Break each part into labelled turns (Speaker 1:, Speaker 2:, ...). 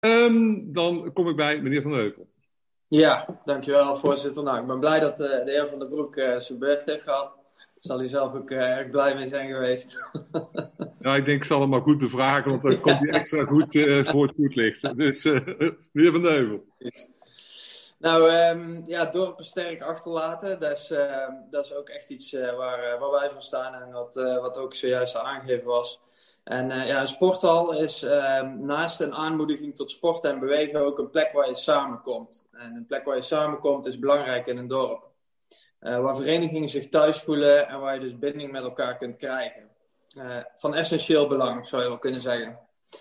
Speaker 1: Dan kom ik bij meneer Van Heuvel.
Speaker 2: Ja, dankjewel voorzitter. Nou, ik ben blij dat de heer Van den Broek zijn beurt heeft gehad. Daar zal hij zelf ook erg blij mee zijn geweest.
Speaker 1: Ja, ik denk ik zal hem maar goed bevragen, want dan komt hij extra goed voor het voetlicht. Dus meneer Van Heuvel.
Speaker 2: Nou, ja, dorpen sterk achterlaten, dat is ook echt iets waar wij voor staan en wat ook zojuist aangegeven was. En ja, een sporthal is naast een aanmoediging tot sporten en bewegen ook een plek waar je samenkomt. En een plek waar je samenkomt is belangrijk in een dorp. Waar verenigingen zich thuis voelen en waar je dus binding met elkaar kunt krijgen. Van essentieel belang, zou je wel kunnen zeggen.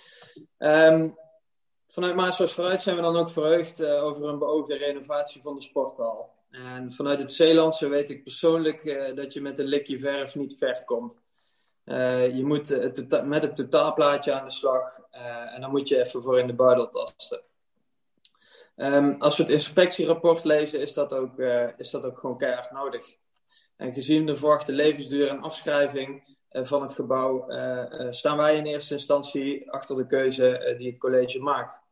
Speaker 2: Vanuit Maasluis Vooruit zijn we dan ook verheugd over een beoogde renovatie van de sporthal. En vanuit het Zeelandse weet ik persoonlijk dat je met een likje verf niet ver komt. Je moet met het totaalplaatje aan de slag en dan moet je even voor in de buidel tasten. Als we het inspectierapport lezen is dat ook gewoon keihard nodig. En gezien de verwachte levensduur en afschrijving van het gebouw staan wij in eerste instantie achter de keuze die het college maakt.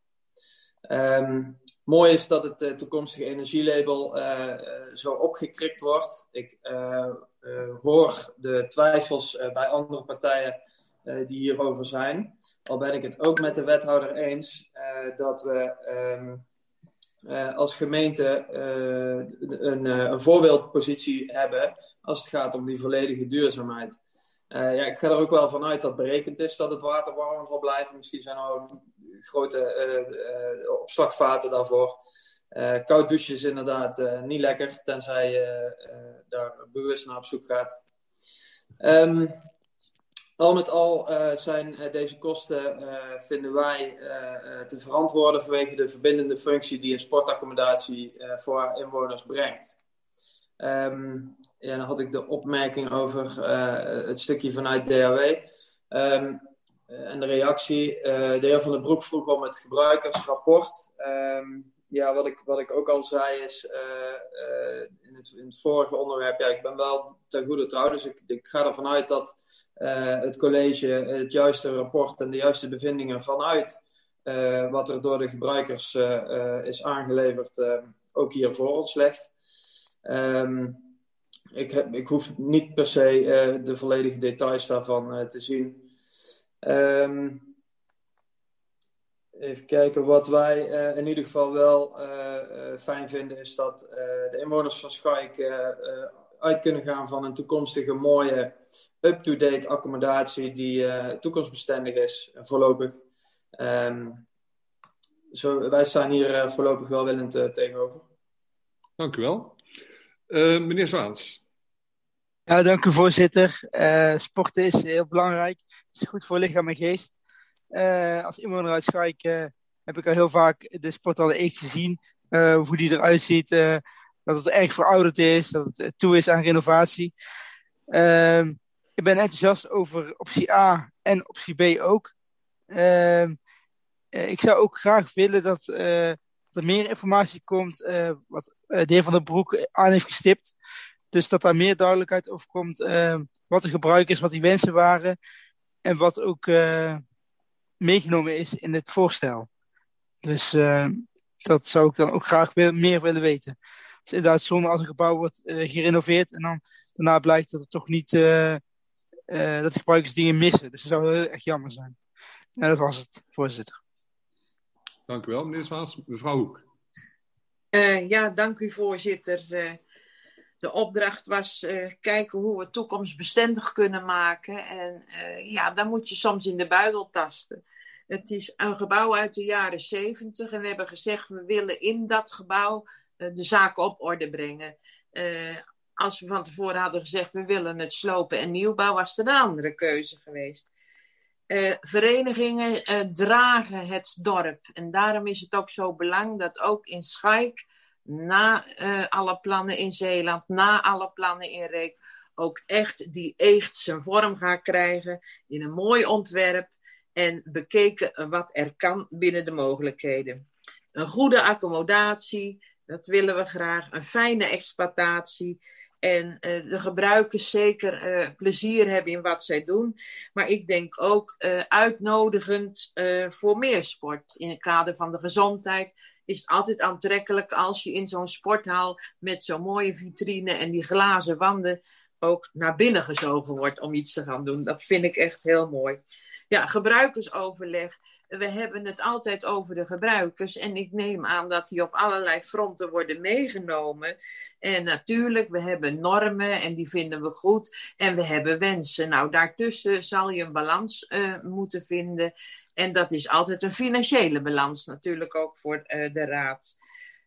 Speaker 2: Mooi is dat het toekomstige energielabel zo opgekrikt wordt. Ik hoor de twijfels bij andere partijen die hierover zijn. Al ben ik het ook met de wethouder eens dat we als gemeente een voorbeeldpositie hebben als het gaat om die volledige duurzaamheid. Ja, ik ga er ook wel vanuit dat berekend is dat het water warm zal blijven. Misschien zijn er ook grote opslagvaten daarvoor. Koud douchen is inderdaad niet lekker, tenzij je daar bewust naar op zoek gaat. Al met al zijn deze kosten, vinden wij, te verantwoorden vanwege de verbindende functie die een sportaccommodatie voor haar inwoners brengt. Ja, dan had ik de opmerking over het stukje vanuit DHW. En de reactie, de heer Van den Broek vroeg om het gebruikersrapport. Ja, wat ik ook al zei is in het vorige onderwerp, ja, ik ben wel ten goede trouw, dus ik ga ervan uit dat het college het juiste rapport en de juiste bevindingen vanuit wat er door de gebruikers is aangeleverd ook hier voor ons legt. Ik hoef niet per se de volledige details daarvan te zien. Even kijken, wat wij in ieder geval wel fijn vinden is dat de inwoners van Schaik uit kunnen gaan van een toekomstige mooie up-to-date accommodatie die toekomstbestendig is voorlopig. Wij staan hier voorlopig welwillend tegenover.
Speaker 1: Dank u wel. Meneer Zwaans.
Speaker 3: Ja, dank u voorzitter. Sporten is heel belangrijk. Het is goed voor lichaam en geest. Als inwoner uit Schaik heb ik al heel vaak de sporthal eerst gezien. Hoe die eruit ziet. Dat het erg verouderd is. Dat het toe is aan renovatie. Ik ben enthousiast over optie A en optie B ook. Ik zou ook graag willen dat er meer informatie komt. Wat de heer Van den Broek aan heeft gestipt. Dus dat daar meer duidelijkheid over komt. Wat de gebruik is, wat die wensen waren. En wat ook meegenomen is in het voorstel. Dus dat zou ik dan ook graag meer willen weten. Het is inderdaad zonde als een gebouw wordt gerenoveerd. En dan daarna blijkt dat het toch niet... dat de gebruikers dingen missen. Dus dat zou heel erg jammer zijn. Ja, dat was het, voorzitter.
Speaker 1: Dank u wel, meneer Zwaans. Mevrouw Hoek.
Speaker 4: Ja, dank u, voorzitter. De opdracht was kijken hoe we toekomstbestendig kunnen maken. En ja, dan moet je soms in de buidel tasten. Het is een gebouw uit de jaren 70 en we hebben gezegd we willen in dat gebouw de zaken op orde brengen. Als we van tevoren hadden gezegd we willen het slopen en nieuwbouw, was er een andere keuze geweest. Verenigingen dragen het dorp en daarom is het ook zo belangrijk dat ook in Schaik na alle plannen in Zeeland, na alle plannen in Reek, ook echt die echt zijn vorm gaat krijgen in een mooi ontwerp en bekeken wat er kan binnen de mogelijkheden. Een goede accommodatie, dat willen we graag. Een fijne exploitatie En de gebruikers zeker plezier hebben in wat zij doen. Maar ik denk ook uitnodigend voor meer sport. In het kader van de gezondheid is het altijd aantrekkelijk als je in zo'n sporthal met zo'n mooie vitrine en die glazen wanden ook naar binnen gezogen wordt om iets te gaan doen. Dat vind ik echt heel mooi. Ja, gebruikersoverleg. We hebben het altijd over de gebruikers. En ik neem aan dat die op allerlei fronten worden meegenomen. En natuurlijk, we hebben normen en die vinden we goed. En we hebben wensen. Nou, daartussen zal je een balans moeten vinden. En dat is altijd een financiële balans natuurlijk ook voor de raad.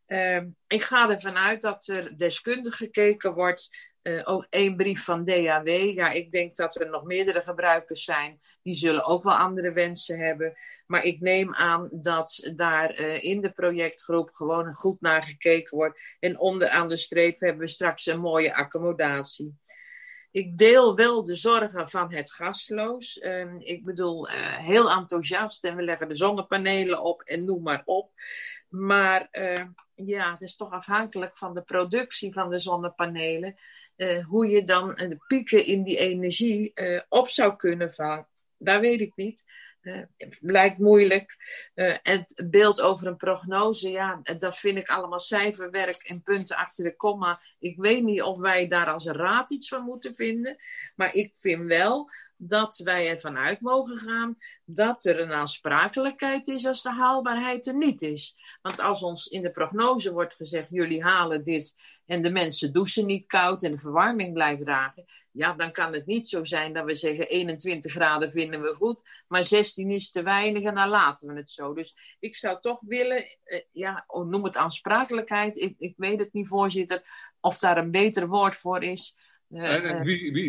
Speaker 4: Ik ga ervan uit dat er deskundig gekeken wordt. Ook 1 brief van DAW. Ja, ik denk dat er nog meerdere gebruikers zijn. Die zullen ook wel andere wensen hebben. Maar ik neem aan dat daar in de projectgroep gewoon goed naar gekeken wordt. En onderaan de streep hebben we straks een mooie accommodatie. Ik deel wel de zorgen van het gasloos. Ik bedoel, heel enthousiast. En we leggen de zonnepanelen op en noem maar op. Maar ja, het is toch afhankelijk van de productie van de zonnepanelen. Hoe je dan de pieken in die energie op zou kunnen vangen. Dat weet ik niet. Het blijkt moeilijk. Het beeld over een prognose, ja, dat vind ik allemaal cijferwerk en punten achter de komma. Ik weet niet of wij daar als raad iets van moeten vinden. Maar ik vind wel dat wij ervan uit mogen gaan dat er een aansprakelijkheid is als de haalbaarheid er niet is. Want als ons in de prognose wordt gezegd, jullie halen dit en de mensen douchen niet koud en de verwarming blijft dragen, ja, dan kan het niet zo zijn dat we zeggen 21 graden vinden we goed, maar 16 is te weinig en dan laten we het zo. Dus ik zou toch willen, noem het aansprakelijkheid, ik weet het niet, voorzitter, of daar een beter woord voor is.
Speaker 1: En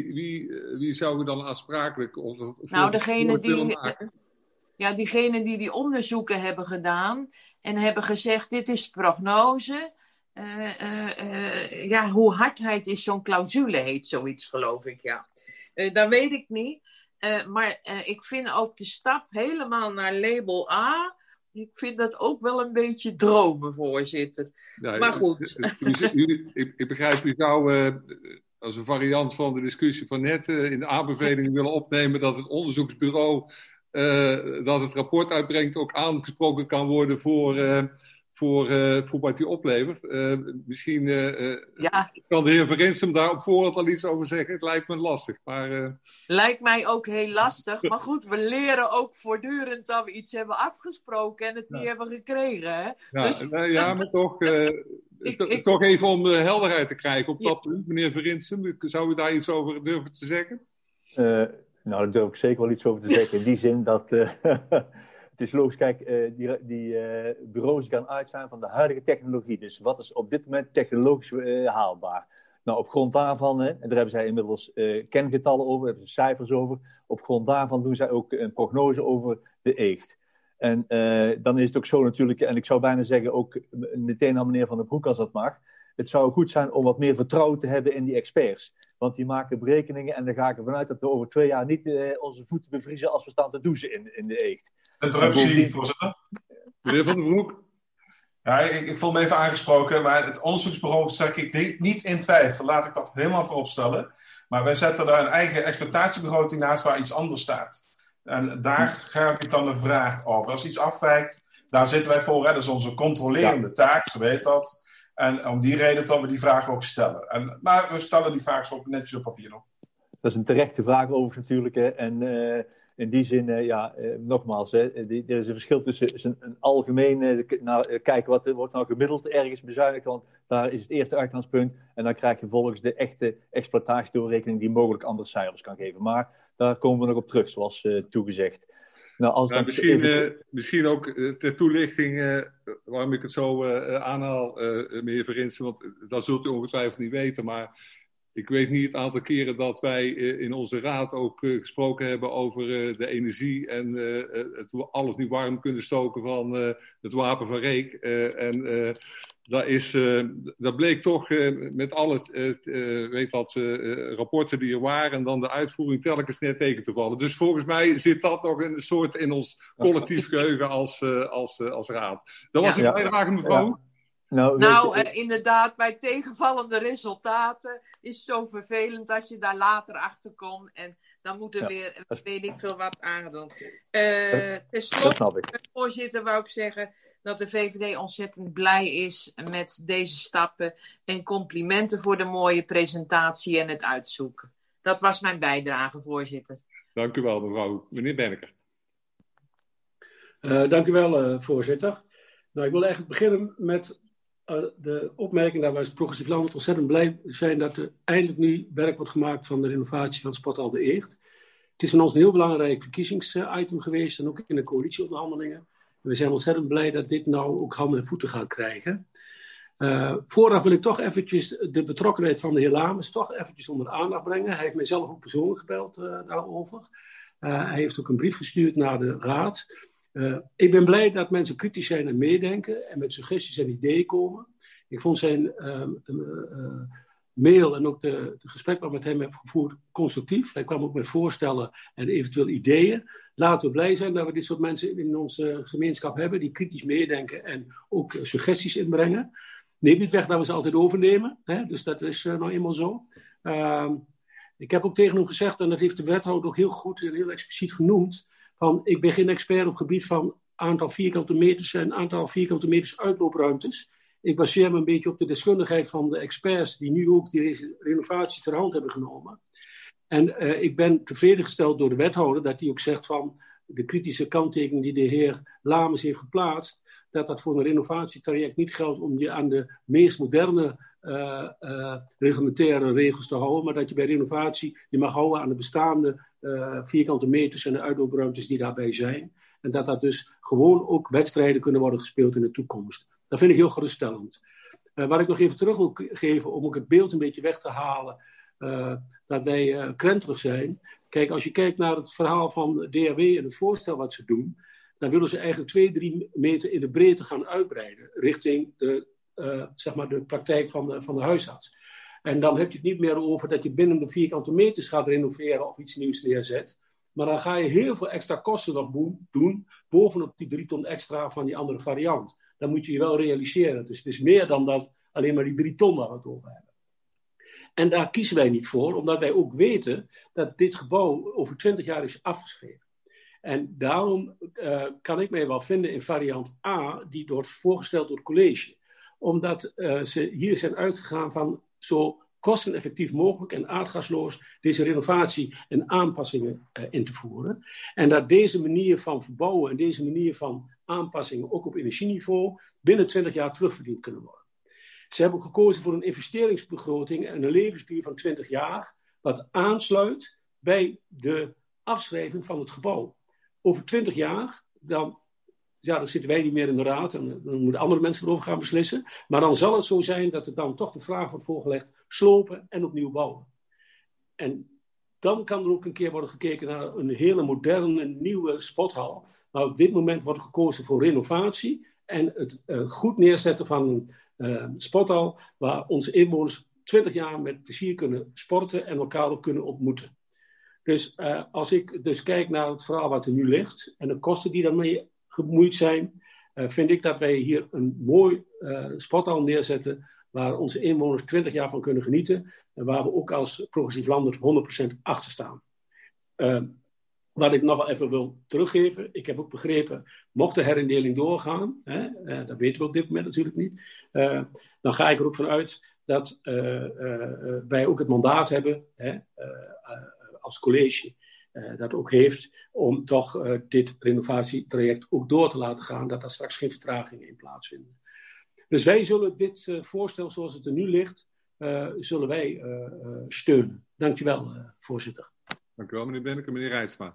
Speaker 1: wie zou we dan aansprakelijk
Speaker 4: degene die onderzoeken hebben gedaan en hebben gezegd, dit is prognose. Hoe hardheid is zo'n clausule, heet zoiets, geloof ik, ja. Dat weet ik niet. Maar ik vind ook de stap helemaal naar label A, ik vind dat ook wel een beetje dromen, voorzitter. Ja, maar goed.
Speaker 1: Ik begrijp, u zou als een variant van de discussie van net in de aanbeveling willen opnemen dat het onderzoeksbureau dat het rapport uitbrengt ook aangesproken kan worden voor wat hij oplevert. Misschien kan de heer Verinsum daar op voorhand al iets over zeggen. Het lijkt me lastig. Maar,
Speaker 4: lijkt mij ook heel lastig. Maar goed, we leren ook voortdurend dat we iets hebben afgesproken en het niet hebben gekregen. Hè?
Speaker 1: Ja, dus... maar toch... Toch even om helderheid te krijgen op dat punt, meneer Verinsum. Zou u daar iets over durven te zeggen?
Speaker 5: Daar durf ik zeker wel iets over te zeggen. In die zin dat... het is logisch, kijk, die bureaus gaan uitstaan van de huidige technologie. Dus wat is op dit moment technologisch haalbaar? Nou, op grond daarvan, en daar hebben zij inmiddels kengetallen over, hebben ze cijfers over. Op grond daarvan doen zij ook een prognose over de eegt. En dan is het ook zo natuurlijk, en ik zou bijna zeggen ook meteen aan meneer Van den Broek als dat mag. Het zou goed zijn om wat meer vertrouwen te hebben in die experts. Want die maken berekeningen en dan ga ik ervan uit dat we over 2 jaar niet onze voeten bevriezen als we staan te douchen in de eegt.
Speaker 6: Interruptie, voorzitter.
Speaker 1: Meneer Van den Broek.
Speaker 6: Ja, ik voel me even aangesproken, maar het onderzoeksbureau zet ik niet in twijfel. Laat ik dat helemaal voorop stellen. Maar wij zetten daar een eigen exploitatiebegroting naast waar iets anders staat. En daar gaat ik dan de vraag over. Als iets afwijkt, daar zitten wij voor. Hè? Dat is onze controlerende taak, zo weet dat. En om die reden dat we die vraag ook stellen. Maar we stellen die vraag ook netjes op papier op.
Speaker 5: Dat is een terechte vraag overigens natuurlijk. Hè? En in die zin, nogmaals, er is een verschil tussen een algemeen kijken wat wordt nou gemiddeld ergens bezuinigd. Want daar is het eerste uitgangspunt. En dan krijg je volgens de echte exploitatiedoorrekening die mogelijk andere cijfers kan geven. Maar daar komen we nog op terug, zoals toegezegd. Nou, als dan
Speaker 1: misschien ook ter toelichting waarom ik het zo aanhaal, meneer Verinsum, want dat zult u ongetwijfeld niet weten, maar ik weet niet het aantal keren dat wij in onze raad ook gesproken hebben over de energie en het alles nu warm kunnen stoken van het wapen van Reek. Dat bleek toch met alle rapporten die er waren en dan de uitvoering telkens net tegen te vallen. Dus volgens mij zit dat nog een soort in ons collectief geheugen als raad. Dat was uw bijdrage, mevrouw?
Speaker 4: Inderdaad, bij tegenvallende resultaten is het zo vervelend als je daar later achter komt. En dan moet er weer, weet ik veel wat aandoen. Ten slotte, voorzitter, wou ik zeggen dat de VVD ontzettend blij is met deze stappen. En complimenten voor de mooie presentatie en het uitzoeken. Dat was mijn bijdrage, voorzitter.
Speaker 1: Dank u wel, mevrouw. Meneer Benneker.
Speaker 7: Dank u wel, voorzitter. Nou, ik wil eigenlijk beginnen met de opmerking dat wij als Progressief Landbouw ontzettend blij zijn dat er eindelijk nu werk wordt gemaakt van de renovatie van Sporthal de Eert. Het is van ons een heel belangrijk verkiezingsitem geweest en ook in de coalitieonderhandelingen. En we zijn ontzettend blij dat dit nou ook handen en voeten gaat krijgen. Vooraf wil ik toch eventjes de betrokkenheid van de heer Lamers toch eventjes onder aandacht brengen. Hij heeft mij zelf ook persoonlijk gebeld daarover. Hij heeft ook een brief gestuurd naar de raad. Ik ben blij dat mensen kritisch zijn en meedenken en met suggesties en ideeën komen. Ik vond zijn mail en ook de gesprek wat ik met hem heb gevoerd constructief. Hij kwam ook met voorstellen en eventueel ideeën. Laten we blij zijn dat we dit soort mensen in onze gemeenschap hebben die kritisch meedenken en ook suggesties inbrengen. Neemt niet weg dat we ze altijd overnemen, hè? Dus dat is nou eenmaal zo. Ik heb ook tegen hem gezegd, en dat heeft de wethouder ook heel goed en heel expliciet genoemd, van ik ben geen expert op het gebied van aantal vierkante meters en aantal vierkante meters uitloopruimtes. Ik baseer me een beetje op de deskundigheid van de experts die nu ook die renovatie ter hand hebben genomen. En ik ben tevreden gesteld door de wethouder dat hij ook zegt van de kritische kanttekening die de heer Lamers heeft geplaatst, dat voor een renovatietraject niet geldt om je aan de meest moderne reglementaire regels te houden, maar dat je bij renovatie je mag houden aan de bestaande vierkante meters en de uitloopruimtes die daarbij zijn. En dat dus gewoon ook wedstrijden kunnen worden gespeeld in de toekomst. Dat vind ik heel geruststellend. Waar ik nog even terug wil geven om ook het beeld een beetje weg te halen dat wij krenterig zijn. Kijk, als je kijkt naar het verhaal van DRW en het voorstel wat ze doen, dan willen ze eigenlijk 2-3 meter in de breedte gaan uitbreiden richting de praktijk van de huisarts. En dan heb je het niet meer over dat je binnen de vierkante meters gaat renoveren of iets nieuws neerzet. Maar dan ga je heel veel extra kosten nog doen, bovenop die 3 ton extra van die andere variant. Dan moet je je wel realiseren. Dus het is meer dan dat alleen maar die 3 ton waar we het over hebben. En daar kiezen wij niet voor, omdat wij ook weten dat dit gebouw over 20 jaar is afgeschreven. En daarom kan ik mij wel vinden in variant A, die wordt voorgesteld door het college. Omdat ze hier zijn uitgegaan van zo kosteneffectief mogelijk en aardgasloos deze renovatie en aanpassingen in te voeren. En dat deze manier van verbouwen en deze manier van aanpassingen ook op energieniveau binnen 20 jaar terugverdiend kunnen worden. Ze hebben ook gekozen voor een investeringsbegroting en een levensduur van 20 jaar, wat aansluit bij de afschrijving van het gebouw. Over 20 jaar, dan zitten wij niet meer in de raad en dan moeten andere mensen erover gaan beslissen. Maar dan zal het zo zijn dat er dan toch de vraag wordt voorgelegd, slopen en opnieuw bouwen. En dan kan er ook een keer worden gekeken naar een hele moderne, nieuwe sporthal. Maar op dit moment wordt gekozen voor renovatie en het goed neerzetten van een sporthal waar onze inwoners 20 jaar met plezier kunnen sporten en elkaar ook kunnen ontmoeten. Dus als ik dus kijk naar het verhaal wat er nu ligt en de kosten die daarmee gemoeid zijn, vind ik dat wij hier een mooi sporthal neerzetten waar onze inwoners 20 jaar van kunnen genieten en waar we ook als Progressief Landbouw 100% achter staan. Wat ik nog wel even wil teruggeven, ik heb ook begrepen, mocht de herindeling doorgaan, dat weten we op dit moment natuurlijk niet, dan ga ik er ook vanuit dat wij ook het mandaat hebben, als college, dat ook heeft, om toch dit renovatietraject ook door te laten gaan, dat er straks geen vertragingen in plaatsvinden. Dus wij zullen dit voorstel zoals het er nu ligt, zullen wij steunen. Dank u wel, voorzitter.
Speaker 1: Dank u wel, meneer Benneker. Meneer Reitsma.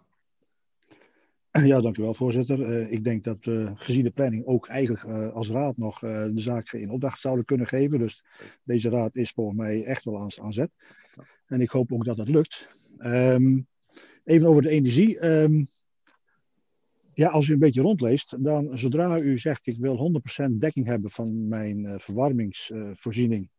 Speaker 8: Ja, dank u wel, voorzitter. Ik denk dat we gezien de planning ook eigenlijk als raad nog de zaak in opdracht zouden kunnen geven. Dus deze raad is volgens mij echt wel aan zet. En ik hoop ook dat dat lukt. Even over de energie. Als u een beetje rondleest, dan zodra u zegt ik wil 100% dekking hebben van mijn verwarmingsvoorziening.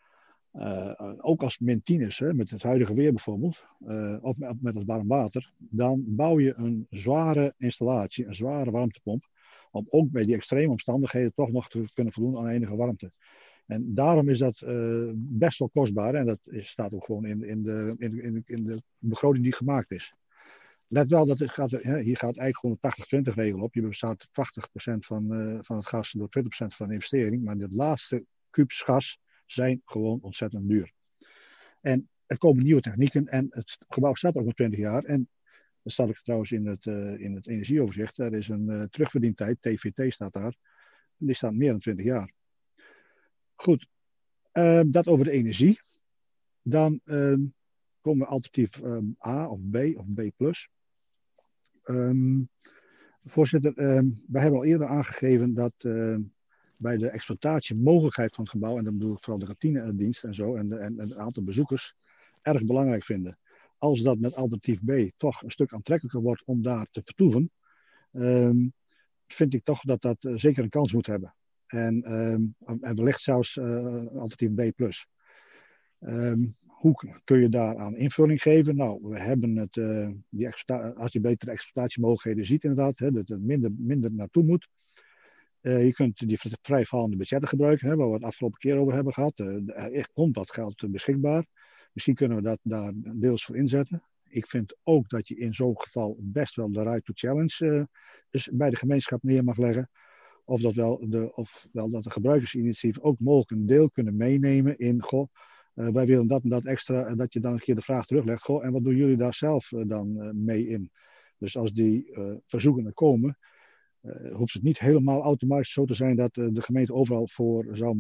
Speaker 8: Ook als het -10 is, met het huidige weer bijvoorbeeld, of met het warm water, dan bouw je een zware installatie, een zware warmtepomp, om ook bij die extreme omstandigheden toch nog te kunnen voldoen aan enige warmte. En daarom is dat best wel kostbaar en dat staat ook gewoon in de begroting die gemaakt is. Let wel, hier gaat eigenlijk gewoon een 80-20 regel op. Je bestaat 80% van het gas door 20% van de investering. Maar de laatste kubus gas zijn gewoon ontzettend duur. En er komen nieuwe technieken en het gebouw staat ook nog 20 jaar. En dat staat ook trouwens in het energieoverzicht. Er is een terugverdientijd, TVT staat daar. En die staat meer dan 20 jaar. Goed, dat over de energie. Dan komen we alternatief A of B of B+. Voorzitter, wij hebben al eerder aangegeven dat bij de exploitatiemogelijkheid van het gebouw, en dan bedoel ik vooral de kantinedienst en zo, en een aantal bezoekers, erg belangrijk vinden. Als dat met alternatief B toch een stuk aantrekkelijker wordt om daar te vertoeven, vind ik toch dat dat zeker een kans moet hebben. En wellicht zelfs alternatief B+. Hoe kun je daaraan invulling geven? Nou, we hebben als je betere exploitatiemogelijkheden ziet inderdaad, dat er minder naartoe moet. Je kunt die vrijvallende budgetten gebruiken, waar we het afgelopen keer over hebben gehad. Er komt wat geld beschikbaar. Misschien kunnen we daar deels voor inzetten. Ik vind ook dat je in zo'n geval best wel de right to challenge dus bij de gemeenschap neer mag leggen. Ofwel dat de gebruikersinitiatieven ook mogelijk een deel kunnen meenemen in, wij willen dat en dat extra, en dat je dan een keer de vraag teruglegt, en wat doen jullie daar zelf dan mee in? Dus als die verzoeken er komen, hoeft het niet helemaal automatisch zo te zijn dat de gemeente overal voor zou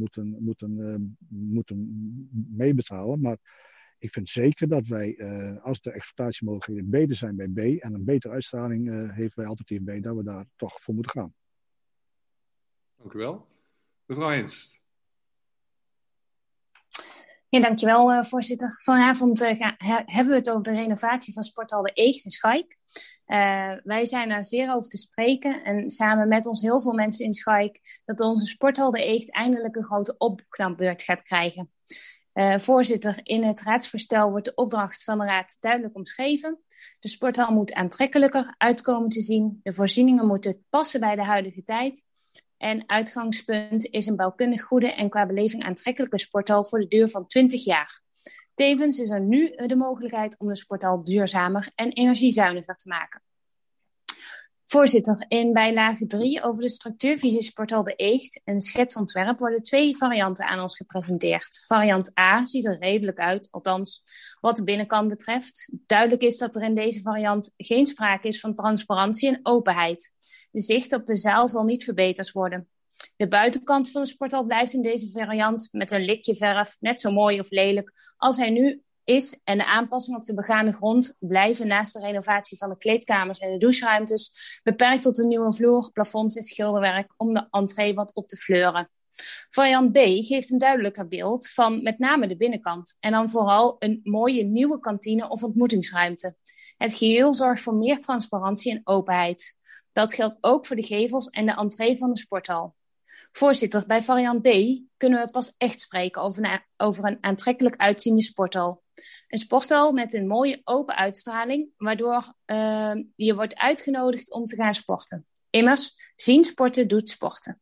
Speaker 8: moeten meebetalen. Maar ik vind zeker dat wij, als de exploitatiemogelijkheden beter zijn bij B en een betere uitstraling heeft bij alternatief B, dat we daar toch voor moeten gaan.
Speaker 1: Dank u wel. Mevrouw Henst.
Speaker 9: Ja, dankjewel, voorzitter. Vanavond hebben we het over de renovatie van Sporthal de Eegt in Schaik. Wij zijn daar zeer over te spreken en samen met ons heel veel mensen in Schaik dat onze Sporthal de Eegt eindelijk een grote opknapbeurt gaat krijgen. Voorzitter, in het raadsvoorstel wordt de opdracht van de raad duidelijk omschreven. De sporthal moet aantrekkelijker uitkomen te zien. De voorzieningen moeten passen bij de huidige tijd. En uitgangspunt is een bouwkundig goede en qua beleving aantrekkelijke sporthal voor de duur van 20 jaar. Tevens is er nu de mogelijkheid om de sporthal duurzamer en energiezuiniger te maken. Voorzitter, in bijlage 3 over de structuurvisie Sporthal de Eegt en schetsontwerp worden 2 varianten aan ons gepresenteerd. Variant A ziet er redelijk uit, althans wat de binnenkant betreft. Duidelijk is dat er in deze variant geen sprake is van transparantie en openheid. De zicht op de zaal zal niet verbeterd worden. De buitenkant van de sporthal blijft in deze variant met een likje verf net zo mooi of lelijk als hij nu is. En de aanpassingen op de begane grond blijven naast de renovatie van de kleedkamers en de doucheruimtes beperkt tot een nieuwe vloer, plafonds en schilderwerk om de entree wat op te fleuren. Variant B geeft een duidelijker beeld van met name de binnenkant en dan vooral een mooie nieuwe kantine of ontmoetingsruimte. Het geheel zorgt voor meer transparantie en openheid. Dat geldt ook voor de gevels en de entree van de sporthal. Voorzitter, bij variant B kunnen we pas echt spreken over een aantrekkelijk uitziende sporthal. Een sporthal met een mooie open uitstraling, waardoor je wordt uitgenodigd om te gaan sporten. Immers, zien sporten doet sporten.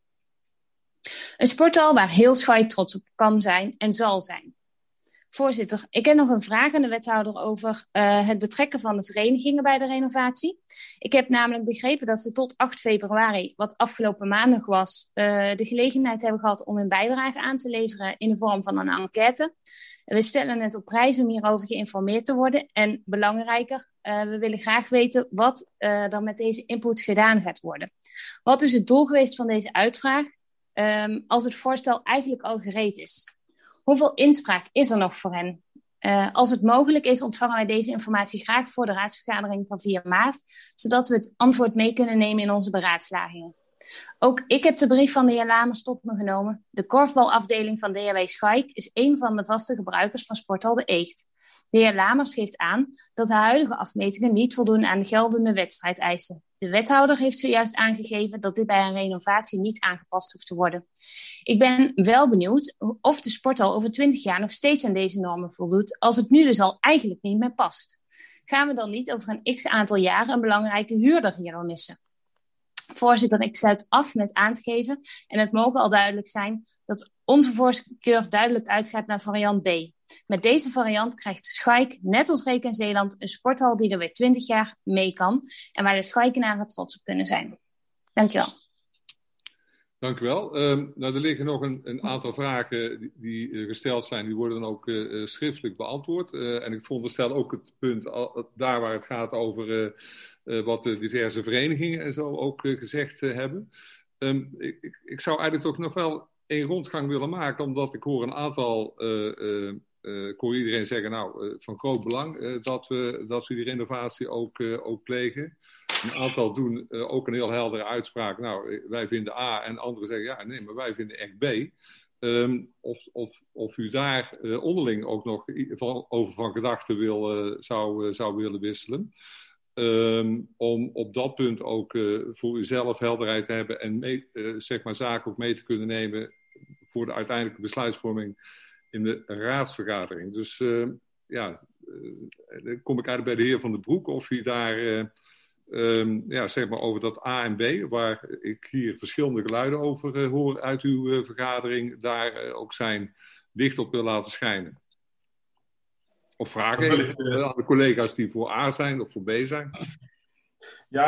Speaker 9: Een sporthal waar heel Schaik trots op kan zijn en zal zijn. Voorzitter, ik heb nog een vraag aan de wethouder over het betrekken van de verenigingen bij de renovatie. Ik heb namelijk begrepen dat ze tot 8 februari, wat afgelopen maandag was, de gelegenheid hebben gehad om hun bijdrage aan te leveren in de vorm van een enquête. We stellen het op prijs om hierover geïnformeerd te worden. En belangrijker, we willen graag weten wat er met deze input gedaan gaat worden. Wat is het doel geweest van deze uitvraag als het voorstel eigenlijk al gereed is? Hoeveel inspraak is er nog voor hen? Als het mogelijk is, ontvangen wij deze informatie graag voor de raadsvergadering van 4 maart, zodat we het antwoord mee kunnen nemen in onze beraadslagingen. Ook ik heb de brief van de heer Lamers tot me genomen. De korfbalafdeling van DHW Schaik is een van de vaste gebruikers van Sporthal de Eegt. De heer Lamers geeft aan dat de huidige afmetingen niet voldoen aan de geldende wedstrijdeisen. De wethouder heeft zojuist aangegeven dat dit bij een renovatie niet aangepast hoeft te worden. Ik ben wel benieuwd of de sporthal over 20 jaar nog steeds aan deze normen voldoet, als het nu dus al eigenlijk niet meer past. Gaan we dan niet over een x aantal jaren een belangrijke huurder hierdoor missen? Voorzitter, ik sluit af met aan te geven, en het mogen al duidelijk zijn, dat onze voorkeur duidelijk uitgaat naar variant B. Met deze variant krijgt Schaik, net als Reek en Zeeland, een sporthal die er weer 20 jaar mee kan en waar de Schaikenaren trots op kunnen zijn. Dankjewel.
Speaker 1: Dank u wel. Er liggen nog een aantal vragen die gesteld zijn. Die worden dan ook schriftelijk beantwoord. En ik veronderstel ook het punt, daar waar het gaat over wat de diverse verenigingen en zo ook gezegd hebben. Ik zou eigenlijk ook nog wel een rondgang willen maken, omdat ik hoor een aantal... ik hoor iedereen zeggen, van groot belang dat we die renovatie ook plegen. Een aantal doen ook een heel heldere uitspraak. Wij vinden A en anderen zeggen, maar wij vinden echt B. Of u daar onderling ook nog over van gedachten zou willen wisselen. Om op dat punt ook voor uzelf helderheid te hebben en zaken ook mee te kunnen nemen voor de uiteindelijke besluitvorming in de raadsvergadering. Dus dan kom ik eigenlijk bij de heer Van den Broek of u daar over dat A en B, waar ik hier verschillende geluiden over hoor uit uw vergadering, daar ook zijn licht op wil laten schijnen. Of vragen aan de collega's die voor A zijn of voor B zijn.
Speaker 6: Ja,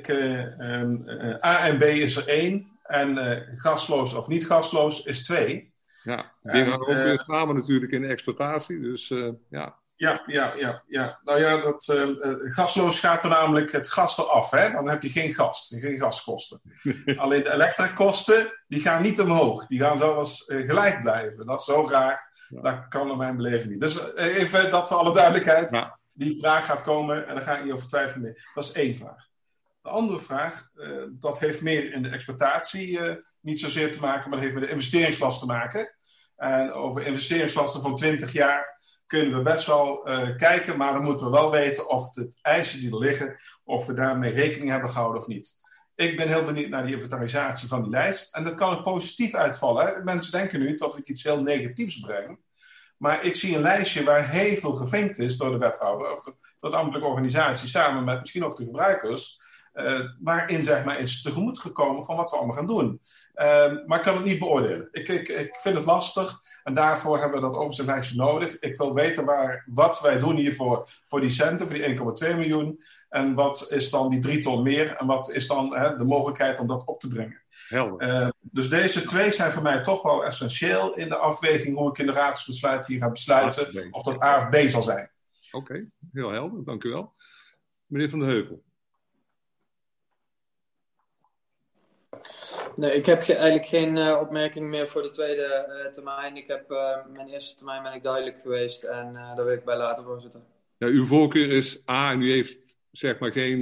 Speaker 6: A en B is er 1 en gasloos of niet gasloos is 2.
Speaker 1: Ja, die gaan ook weer samen natuurlijk in de exploitatie, dus ja.
Speaker 6: Ja. Nou ja, gasloos gaat er namelijk het gas eraf. Hè? Dan heb je geen gas, geen gaskosten. Alleen de elektrakosten, die gaan niet omhoog. Die gaan zelfs gelijk blijven. Dat is zo graag. Ja. Dat kan naar mijn beleving niet. Dus even dat voor alle duidelijkheid. Ja. Die vraag gaat komen en daar ga ik niet over twijfelen mee. Dat is 1 vraag. De andere vraag, dat heeft meer in de exploitatie niet zozeer te maken, maar dat heeft met de investeringslast te maken. En over investeringslasten van 20 jaar kunnen we best wel kijken, maar dan moeten we wel weten of de eisen die er liggen, of we daarmee rekening hebben gehouden of niet. Ik ben heel benieuwd naar die inventarisatie van die lijst. En dat kan ook positief uitvallen. Hè? Mensen denken nu dat ik iets heel negatiefs breng. Maar ik zie een lijstje waar heel veel gevinkt is door de wethouder, of door de ambtelijke organisatie, samen met misschien ook de gebruikers, waarin is tegemoet gekomen van wat we allemaal gaan doen. Maar ik kan het niet beoordelen. Ik vind het lastig en daarvoor hebben we dat overzichtslijstje nodig. Ik wil weten wat wij doen hiervoor voor die centen, voor die 1,2 miljoen. En wat is dan die 3 ton meer en wat is dan de mogelijkheid om dat op te brengen. Dus deze 2 zijn voor mij toch wel essentieel in de afweging hoe ik in de raadsbesluit hier ga besluiten of dat A of B zal zijn.
Speaker 1: Oké, heel helder, dank u wel. Meneer Van de Heuvel.
Speaker 2: Nee, ik heb eigenlijk geen opmerking meer voor de tweede termijn. Ik heb mijn eerste termijn ben ik duidelijk geweest en daar wil ik bij laten, voorzitter.
Speaker 1: Ja, uw voorkeur is A en u heeft geen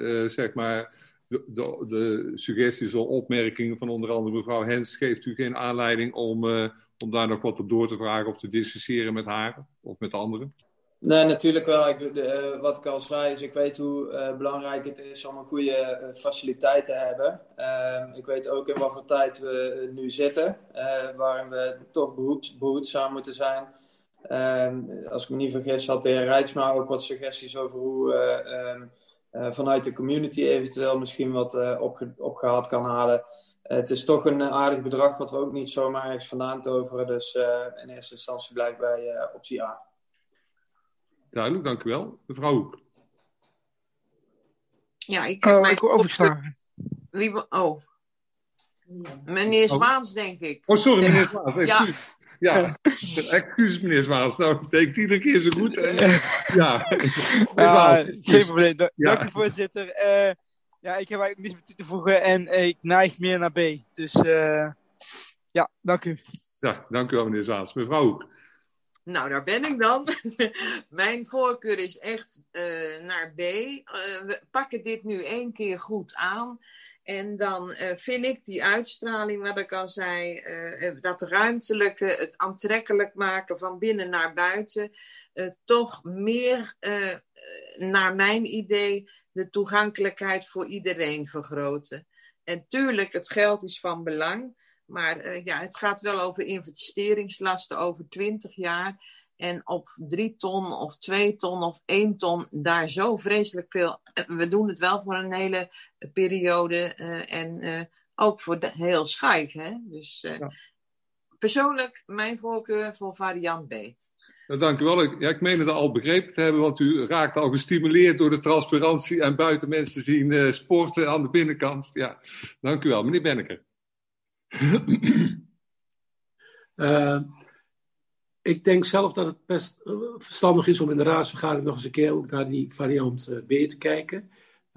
Speaker 1: de suggesties of opmerkingen van onder andere mevrouw Hens geeft u geen aanleiding om daar nog wat op door te vragen of te discussiëren met haar of met anderen?
Speaker 2: Nee, natuurlijk wel. Wat ik al zei is, ik weet hoe belangrijk het is om een goede faciliteit te hebben. Ik weet ook in wat voor tijd we nu zitten, waarin we toch behoedzaam moeten zijn. Als ik me niet vergis had de heer Rijtsma ook wat suggesties over hoe vanuit de community eventueel misschien wat opgehaald kan halen. Het is toch een aardig bedrag wat we ook niet zomaar ergens vandaan toveren. Dus in eerste instantie blijf bij optie A.
Speaker 1: Duidelijk, dank u wel. Mevrouw Hoek.
Speaker 4: Ja, ik heb
Speaker 3: ik wil overslaan.
Speaker 4: Meneer Zwaans, denk ik.
Speaker 1: Oh, sorry, meneer Zwaans. Ja, excuus meneer Zwaans. Nou, dat betekent iedere keer zo goed.
Speaker 3: Geen probleem. Dank u, voorzitter. Ik heb eigenlijk niets meer toe te voegen en ik neig meer naar B. Dus dank u.
Speaker 1: Ja, dank u wel meneer Zwaans. Mevrouw Hoek.
Speaker 4: Nou, daar ben ik dan. Mijn voorkeur is echt naar B. We pakken dit nu 1 keer goed aan. En dan vind ik die uitstraling, wat ik al zei, dat ruimtelijke, het aantrekkelijk maken van binnen naar buiten, toch meer, naar mijn idee, de toegankelijkheid voor iedereen vergroten. En tuurlijk, het geld is van belang. Maar het gaat wel over investeringslasten over 20 jaar. En op 3 ton of 2 ton of 1 ton daar zo vreselijk veel. We doen het wel voor een hele periode en ook voor heel schijf. Hè? Dus persoonlijk mijn voorkeur voor variant B.
Speaker 1: Nou, dank u wel. Ik meen het al begrepen te hebben, want u raakt al gestimuleerd door de transparantie en buiten mensen zien sporten aan de binnenkant. Ja, dank u wel. Meneer Benneker.
Speaker 7: Ik denk zelf dat het best verstandig is om in de raadsvergadering nog eens een keer ook naar die variant B te kijken.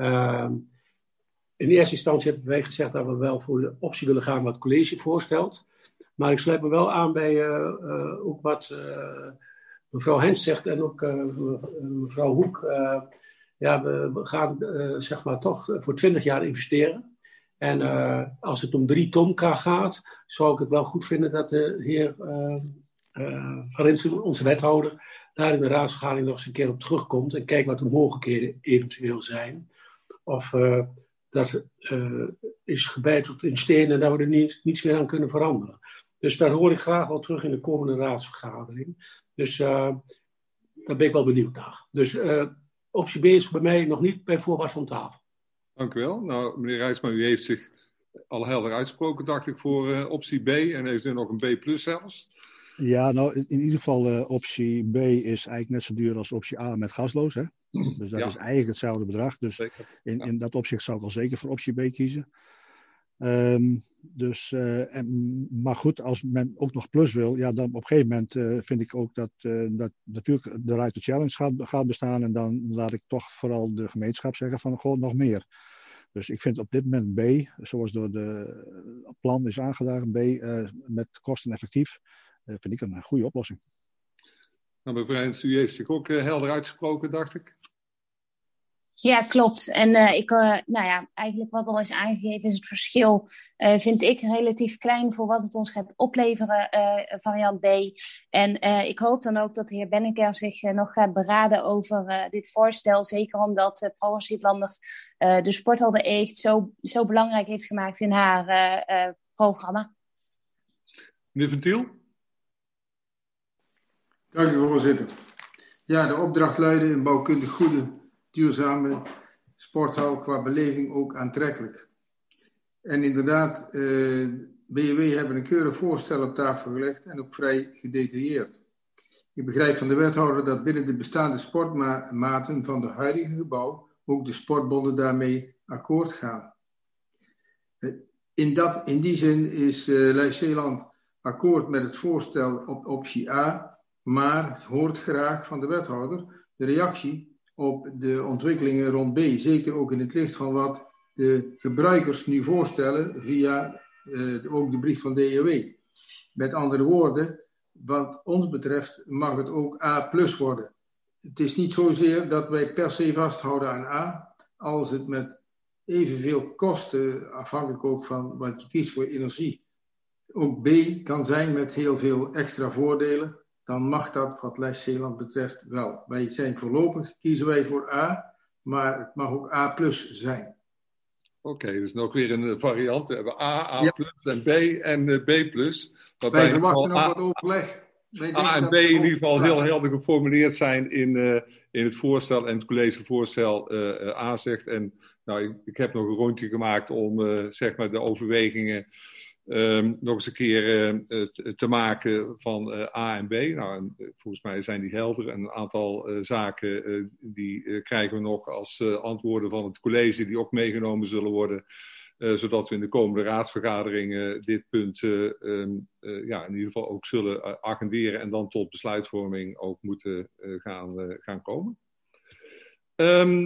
Speaker 7: In eerste instantie hebben wij gezegd dat we wel voor de optie willen gaan wat het college voorstelt. Maar ik sluit me wel aan bij ook wat mevrouw Hens zegt en ook mevrouw Hoek. We gaan zeg maar toch voor 20 jaar investeren. En als het om 3 ton gaat, zou ik het wel goed vinden dat de heer Van Rinsen, onze wethouder, daar in de raadsvergadering nog eens een keer op terugkomt en kijkt wat de mogelijkheden eventueel zijn. Of dat is gebeiteld in stenen en dat we er niets meer aan kunnen veranderen. Dus daar hoor ik graag wel terug in de komende raadsvergadering. Dus daar ben ik wel benieuwd naar. Dus optie B is bij mij nog niet bij voorbaat van tafel.
Speaker 1: Dank u wel. Nou, meneer Rijtsma, u heeft zich al helder uitgesproken, dacht ik, voor optie B. En heeft u nog een B+ zelfs?
Speaker 8: Ja, nou, in ieder geval optie B is eigenlijk net zo duur als optie A met gasloos. Hè? Dus dat is eigenlijk hetzelfde bedrag. Dus in dat opzicht zou ik al zeker voor optie B kiezen. Maar goed, als men ook nog plus wil, ja, dan op een gegeven moment vind ik ook dat natuurlijk de Right to Challenge gaat bestaan. En dan laat ik toch vooral de gemeenschap zeggen van gewoon nog meer. Dus ik vind op dit moment B, zoals door het plan is aangedragen, B met kosteneffectief, vind ik een goede oplossing.
Speaker 1: Nou, mevrouw Hens, u heeft zich ook helder uitgesproken, dacht ik.
Speaker 9: Ja, klopt. En eigenlijk wat al is aangegeven is het verschil, vind ik relatief klein voor wat het ons gaat opleveren, variant B. En ik hoop dan ook dat de heer Benneker zich nog gaat beraden over dit voorstel. Zeker omdat Progressief Landers de Sporthal de Eegt zo belangrijk heeft gemaakt in haar programma.
Speaker 1: Meneer Van Tiel?
Speaker 10: Dank u, voorzitter. Ja, de opdracht luidde een bouwkundig goede, duurzame sporthal qua beleving ook aantrekkelijk. En inderdaad, BW hebben een keurig voorstel op tafel gelegd en ook vrij gedetailleerd. Ik begrijp van de wethouder dat binnen de bestaande sportmaten van de huidige gebouw ook de sportbonden daarmee akkoord gaan. In die zin is Leijs-Zeeland akkoord met het voorstel op optie A, maar het hoort graag van de wethouder de reactie op de ontwikkelingen rond B. Zeker ook in het licht van wat de gebruikers nu voorstellen via ook de brief van DOW. Met andere woorden, wat ons betreft mag het ook A+ worden. Het is niet zozeer dat wij per se vasthouden aan A, als het met evenveel kosten, afhankelijk ook van wat je kiest voor energie, ook B kan zijn met heel veel extra voordelen, dan mag dat wat Leijs-Zeeland betreft wel. Wij zijn voorlopig, kiezen wij voor A, maar het mag ook A+ zijn.
Speaker 1: Oké, dus nog weer een variant. We hebben A+, en B en B+.
Speaker 10: Wij verwachten nog wat overleg.
Speaker 1: A en B in ieder geval heel helder geformuleerd zijn in het voorstel en het collegevoorstel aanzegt. En nou, ik heb nog een rondje gemaakt om zeg maar de overwegingen nog eens een keer te maken van A en B. Nou, en, volgens mij zijn die helder. En een aantal zaken die krijgen we nog als antwoorden van het college die ook meegenomen zullen worden. Zodat we in de komende raadsvergaderingen dit punt in ieder geval ook zullen agenderen en dan tot besluitvorming ook moeten gaan komen.